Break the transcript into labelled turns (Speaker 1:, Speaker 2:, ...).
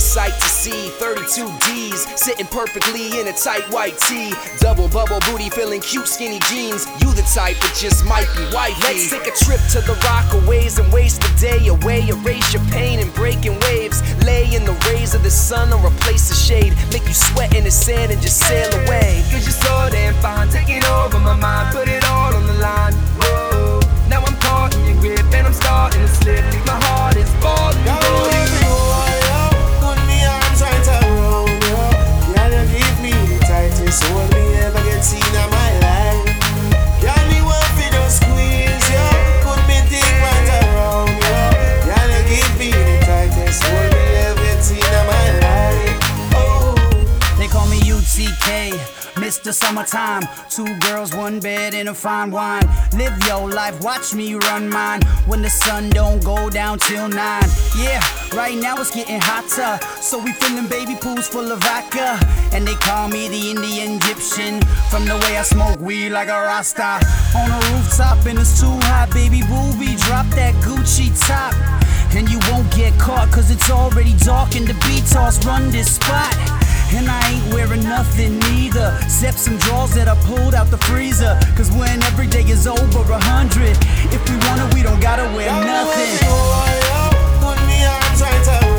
Speaker 1: sight to see. 32 D's sitting perfectly in a tight white tee. Double bubble booty, feeling cute skinny jeans. You the type that just might be wifey. Let's take a trip to the Rockaways and waste the day away. Erase your pain and breaking waves. Lay in the rays of the sun or a place of shade. Make you sweat in the sand and just sail away. Cause you're so damn fine, taking over my mind. Put it all on the line. Whoa. Now I'm caught in your grip and I'm starting to slip. My heart is falling.
Speaker 2: Hold me ever get seen in my life. Girl, me want fi just squeeze you. Put me thick right around you. Girl, you give me the tightest hold me ever get seen in my life. Oh.
Speaker 3: They call me UTK, Mr. Summertime. 2 girls, 1 bed, and a fine wine. Live your life, watch me run mine. When the sun don't go down till 9. Yeah, right now it's getting hotter, so we filling baby pools full of vodka. And they call me the Indian Egyptian, from the way I smoke weed like a Rasta. On a rooftop and it's too hot, baby booby, drop that Gucci top. And you won't get caught, cause it's already dark and the B-Toss run this spot. And I ain't wearing nothing neither, except some drawers that I pulled out the freezer. Cause when every day is over 100, if we want it, we don't gotta wear nothing.
Speaker 2: Put me arms right around